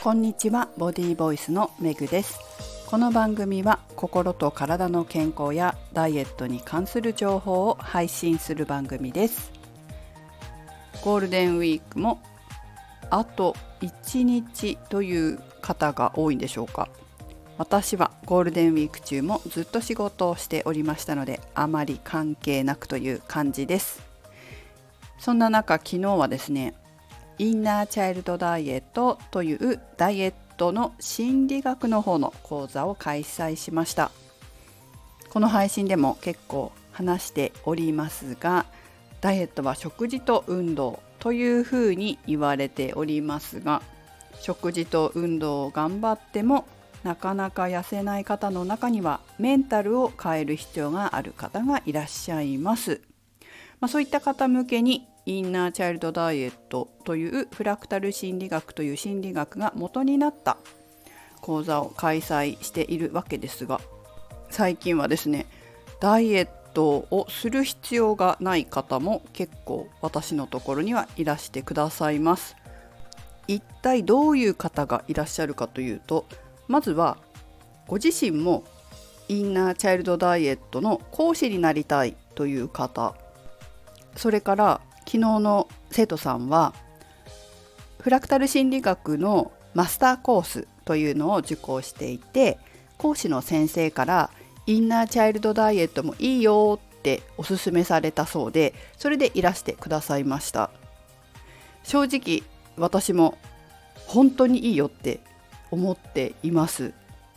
こんにちは、ボディーボイスのメグです。この番組は心と体の健康やダイエットに関する情報を配信する番組です。ゴールデンウィークもあと1日という方が多いんでしょうか。私はゴールデンウィーク中もずっと仕事をしておりましたので、あまり関係なくという感じです。そんな中、昨日はですね、インナーチャイルドダイエットというダイエットの心理学の方の講座を開催しました。この配信でも結構話しておりますが、ダイエットは食事と運動というふうに言われておりますが、食事と運動を頑張ってもなかなか痩せない方の中にはメンタルを変える必要がある方がいらっしゃいます。そういった方向けにインナーチャイルドダイエットというフラクタル心理学という心理学が元になった講座を開催しているわけですが、最近はですね、ダイエットをする必要がない方も結構私のところにはいらしてくださいます。一体どういう方がいらっしゃるかというと、まずはご自身もインナーチャイルドダイエットの講師になりたいという方、それから昨日の生徒さんはフラクタル心理学のマスターコースというのを受講していて、講師の先生からインナーチャイルドダイエットもいいよっておすすめされたそうで、それでいらしてくださいました。正直私も本当にいいよって思っています。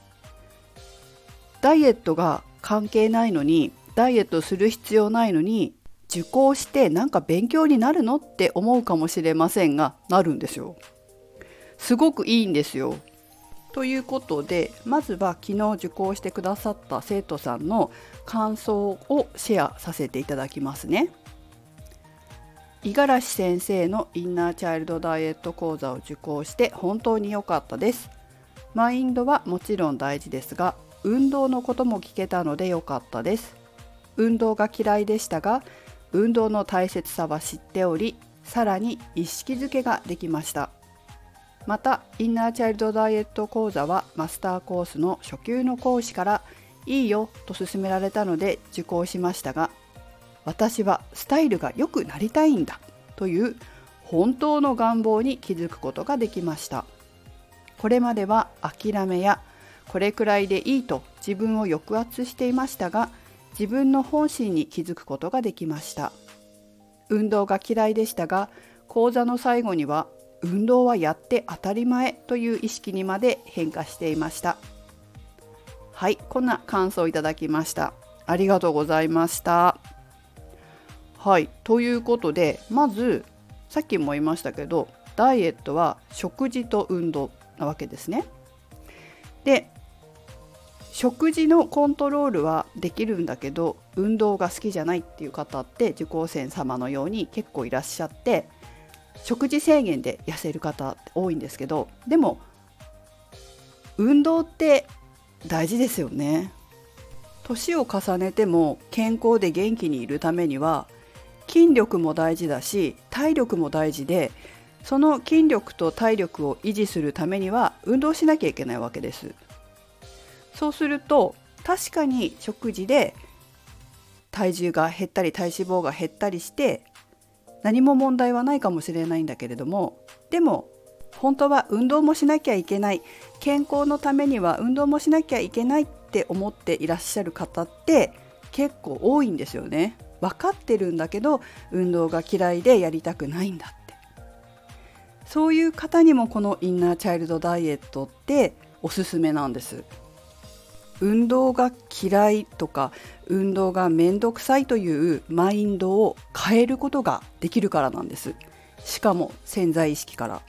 ダイエットが関係ないのに、ダイエットする必要ないのに受講してなんか勉強になるのって思うかもしれませんが、なるんですよ。すごくいいんですよ。ということで、まずは昨日受講してくださった生徒さんの感想をシェアさせていただきますね。五十嵐先生のインナーチャイルドダイエット講座を受講して本当に良かったです。マインドはもちろん大事ですが、運動のことも聞けたので良かったです。運動が嫌いでしたが、運動の大切さは知っており、さらに意識づけができました。また、インナーチャイルドダイエット講座はマスターコースの初級の講師からいいよと勧められたので受講しましたが、私はスタイルが良くなりたいんだという本当の願望に気づくことができました。これまでは諦めやこれくらいでいいと自分を抑圧していましたが、自分の本心に気づくことができました。運動が嫌いでしたが、講座の最後には運動はやって当たり前という意識にまで変化していました。はい、こんな感想をいただきました。ありがとうございました。はい、ということで、まずさっきも言いましたけど、ダイエットは食事と運動なわけですね。で、食事のコントロールはできるんだけど、運動が好きじゃないっていう方って受講生様のように結構いらっしゃって、食事制限で痩せる方って多いんですけど、でも運動って大事ですよね。年を重ねても健康で元気にいるためには筋力も大事だし、体力も大事で、その筋力と体力を維持するためには運動しなきゃいけないわけです。そうすると、確かに食事で体重が減ったり体脂肪が減ったりして何も問題はないかもしれないんだけれども、でも本当は運動もしなきゃいけない、健康のためには運動もしなきゃいけないって思っていらっしゃる方って結構多いんですよね。分かってるんだけど運動が嫌いでやりたくないんだって。そういう方にもこのインナーチャイルドダイエットっておすすめなんです。運動が嫌いとか運動がめんどくさいというマインドを変えることができるからなんです。しかも潜在意識から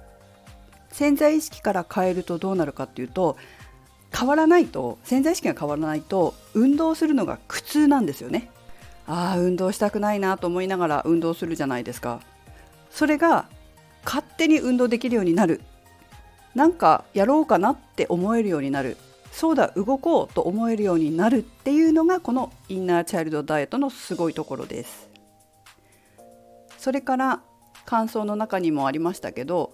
変えるとどうなるかっていうと、潜在意識が変わらないと運動するのが苦痛なんですよね。運動したくないなと思いながら運動するじゃないですか。それが勝手に運動できるようになる、なんかやろうかなって思えるようになる、そうだ動こうと思えるようになるっていうのがこのインナーチャイルドダイエットのすごいところです。それから感想の中にもありましたけど、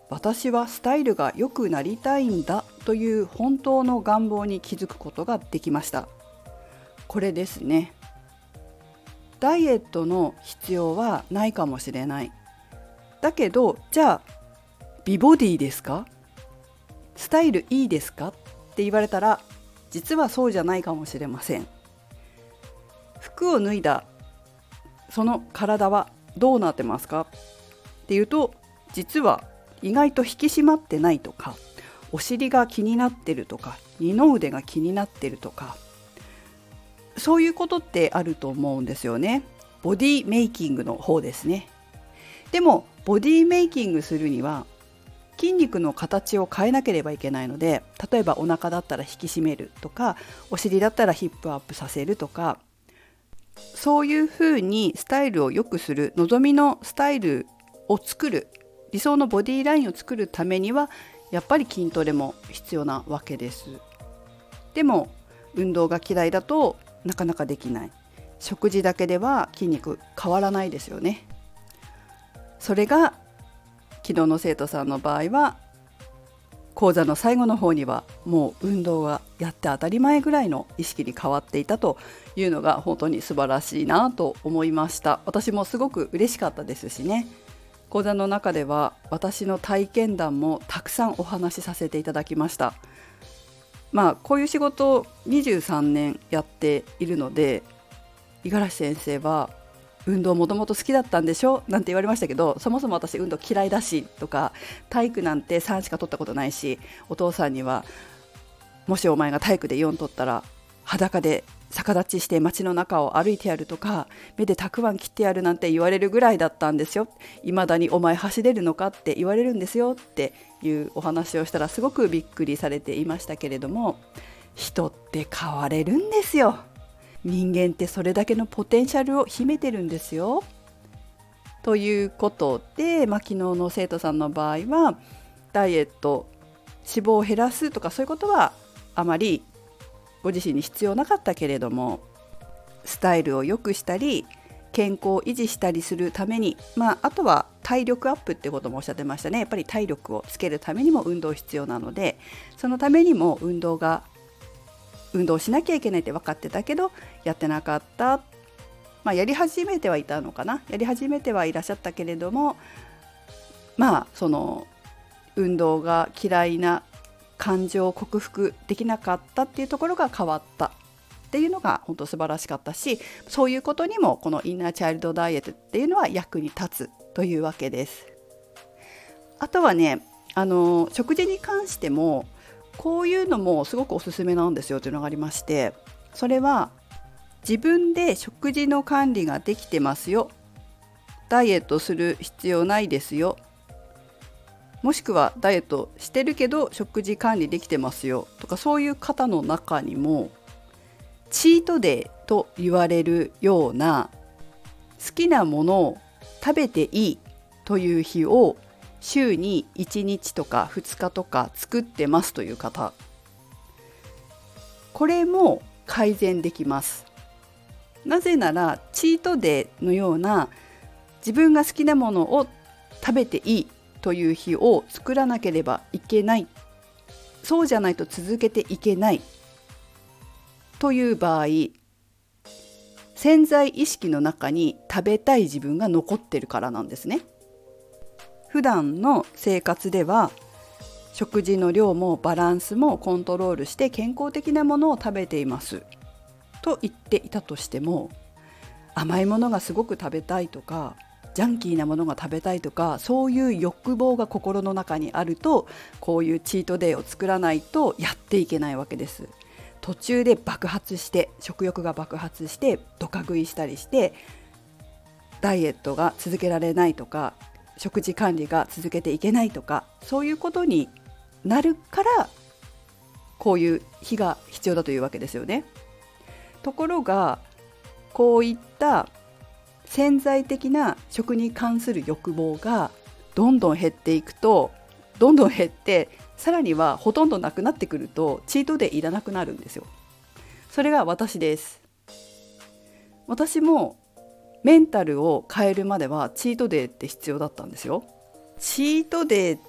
私はスタイルが良くなりたいんだという本当の願望に気づくことができました。これですね。ダイエットの必要はないかもしれない。だけど、じゃあ美ボディですか？スタイルいいですかって言われたら、実はそうじゃないかもしれません。服を脱いだその体はどうなってますかっていうと、実は意外と引き締まってないとか、お尻が気になってるとか、二の腕が気になってるとか、そういうことってあると思うんですよね。ボディメイキングの方ですね。でもボディメイキングするには筋肉の形を変えなければいけないので、例えばお腹だったら引き締めるとか、お尻だったらヒップアップさせるとか、そういうふうにスタイルを良くする、望みのスタイルを作る、理想のボディラインを作るためにはやっぱり筋トレも必要なわけです。でも運動が嫌いだとなかなかできない。食事だけでは筋肉変わらないですよね。それが昨日の生徒さんの場合は、講座の最後の方にはもう運動がやって当たり前ぐらいの意識に変わっていたというのが本当に素晴らしいなと思いました。私もすごく嬉しかったですしね。講座の中では私の体験談もたくさんお話しさせていただきました。こういう仕事を23年やっているので、五十嵐先生は運動もともと好きだったんでしょなんて言われましたけど、そもそも私運動嫌いだしとか、体育なんて3しか取ったことないし、お父さんにはもしお前が体育で4取ったら裸で逆立ちして街の中を歩いてやるとか、目でたくわん切ってやるなんて言われるぐらいだったんですよ。未だにお前走れるのかって言われるんですよっていうお話をしたら、すごくびっくりされていましたけれども、人って変われるんですよ。人間ってそれだけのポテンシャルを秘めてるんですよ。ということで、昨日の生徒さんの場合はダイエット、脂肪を減らすとかそういうことはあまりご自身に必要なかったけれども、スタイルを良くしたり健康を維持したりするために、あとは体力アップってこともおっしゃってましたね。やっぱり体力をつけるためにも運動必要なので、そのためにも運動しなきゃいけないって分かってたけどやってなかった、やり始めてはいたのかな、やり始めてはいらっしゃったけれども、その運動が嫌いな感情を克服できなかったっていうところが変わったっていうのが本当素晴らしかったし、そういうことにもこのインナーチャイルドダイエットっていうのは役に立つというわけです。あとはね、食事に関してもこういうのもすごくおすすめなんですよというのがありまして、それは自分で食事の管理ができてますよ、ダイエットする必要ないですよ、もしくはダイエットしてるけど食事管理できてますよとか、そういう方の中にもチートデーと言われるような好きなものを食べていいという日を週に1日とか2日とか作ってますという方、これも改善できます。なぜならチートデーのような自分が好きなものを食べていいという日を作らなければいけない、そうじゃないと続けていけないという場合、潜在意識の中に食べたい自分が残ってるからなんですね。普段の生活では食事の量もバランスもコントロールして健康的なものを食べていますと言っていたとしても、甘いものがすごく食べたいとかジャンキーなものが食べたいとか、そういう欲望が心の中にあると、こういうチートデーを作らないとやっていけないわけです。途中で爆発して、食欲が爆発してドカ食いしたりしてダイエットが続けられないとか、食事管理が続けていけないとか、そういうことになるからこういう日が必要だというわけですよね。ところがこういった潜在的な食に関する欲望がどんどん減っていくと、どんどん減って、さらにはほとんどなくなってくるとチートデーいらなくなるんですよ。それが私です。私もメンタルを変えるまではチートデーって必要だったんですよ。チートデーっ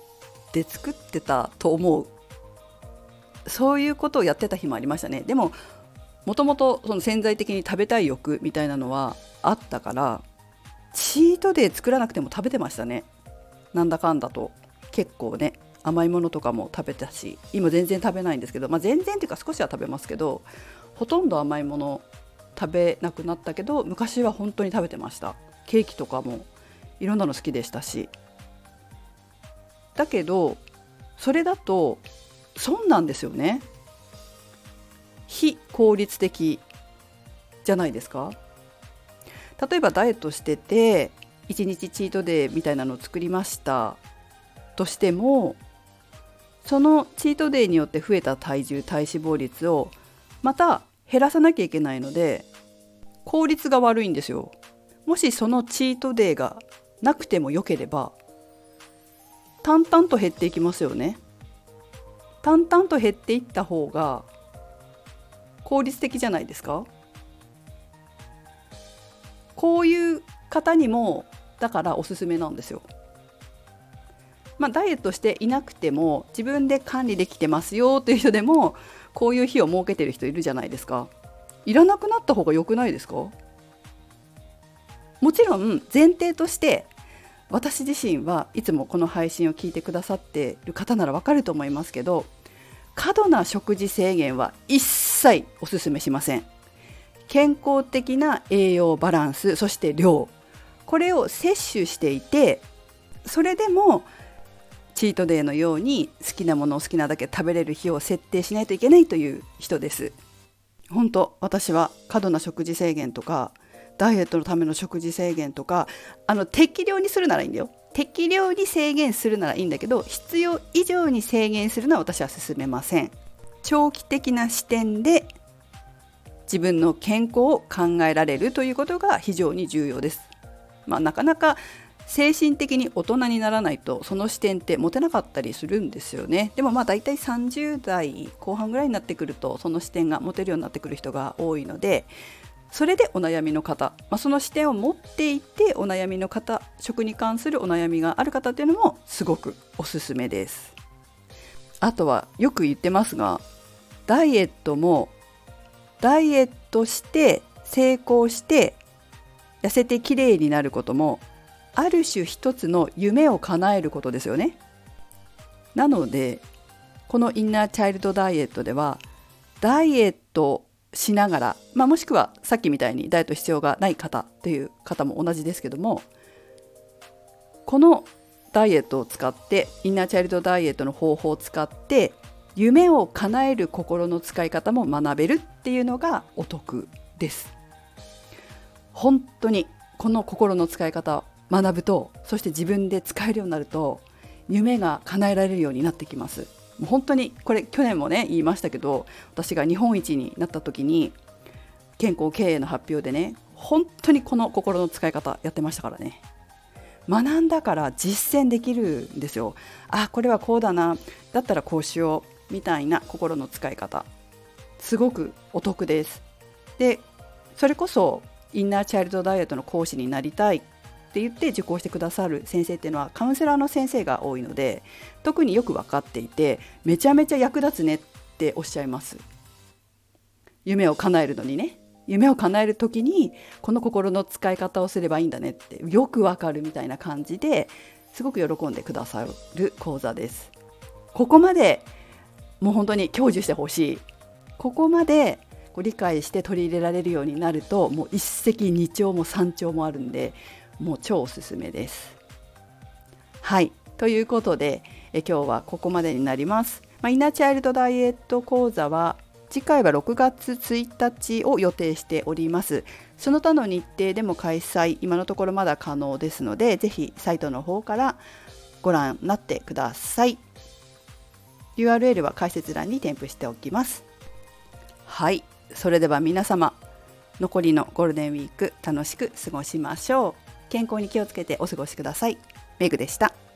って作ってたと思う。そういうことをやってた日もありましたね。でももともとその潜在的に食べたい欲みたいなのはあったから、チートデー作らなくても食べてましたね。なんだかんだと結構ね、甘いものとかも食べたし、今全然食べないんですけど、全然っていうか少しは食べますけど、ほとんど甘いもの食べなくなったけど、昔は本当に食べてました。ケーキとかもいろんなの好きでしたし。だけどそれだと損なんですよね。非効率的じゃないですか。例えばダイエットしてて1日チートデーみたいなのを作りましたとしても、そのチートデーによって増えた体重、体脂肪率をまた減らさなきゃいけないので、効率が悪いんですよ。もしそのチートデーがなくてもよければ、淡々と減っていきますよね。淡々と減っていった方が効率的じゃないですか。こういう方にもだからおすすめなんですよ。ダイエットしていなくても自分で管理できてますよという人でも、こういう日を設けてる人いるじゃないですか。いらなくなった方が良くないですか。もちろん前提として、私自身はいつもこの配信を聞いてくださっている方ならわかると思いますけど、過度な食事制限は一切お勧めしません。健康的な栄養バランス、そして量、これを摂取していて、それでもチートデーのように好きなものを好きなだけ食べれる日を設定しないといけないという人です。本当、私は過度な食事制限とかダイエットのための食事制限とか、適量にするならいいんだよ。適量に制限するならいいんだけど、必要以上に制限するのは私は勧めません。長期的な視点で自分の健康を考えられるということが非常に重要です。なかなか精神的に大人にならないとその視点って持てなかったりするんですよね。でもだいたい30代後半ぐらいになってくるとその視点が持てるようになってくる人が多いので、それでお悩みの方、その視点を持っていてお悩みの方、食に関するお悩みがある方っていうのもすごくおすすめです。あとはよく言ってますが、ダイエットもダイエットして成功して痩せてきれいになることも、ある種一つの夢を叶えることですよね。なのでこのインナーチャイルドダイエットでは、ダイエットしながら、もしくはさっきみたいにダイエット必要がない方っていう方も同じですけども、このダイエットを使って、インナーチャイルドダイエットの方法を使って夢を叶える心の使い方も学べるっていうのがお得です。本当にこの心の使い方を学ぶと、そして自分で使えるようになると、夢が叶えられるようになってきます。もう本当にこれ去年もね言いましたけど、私が日本一になった時に健康経営の発表でね、本当にこの心の使い方やってましたからね。学んだから実践できるんですよ。これはこうだな、だったらこうしようみたいな心の使い方、すごくお得です。で、それこそインナーチャイルドダイエットの講師になりたいって言って受講してくださる先生っていうのはカウンセラーの先生が多いので、特によく分かっていて、めちゃめちゃ役立つねっておっしゃいます。夢を叶えるのにね、夢を叶える時にこの心の使い方をすればいいんだねってよく分かるみたいな感じで、すごく喜んでくださる講座です。ここまでもう本当に享受してほしい。ここまで理解して取り入れられるようになると、もう一石二鳥も三鳥もあるんで、もう超おすすめです。はい、ということで今日はここまでになります。インナーチャイルドダイエット講座は次回は6月1日を予定しております。その他の日程でも開催、今のところまだ可能ですので、ぜひサイトの方からご覧になってください。 URL は解説欄に添付しておきます。はい、それでは皆様、残りのゴールデンウィーク楽しく過ごしましょう。健康に気をつけてお過ごしください。メグでした。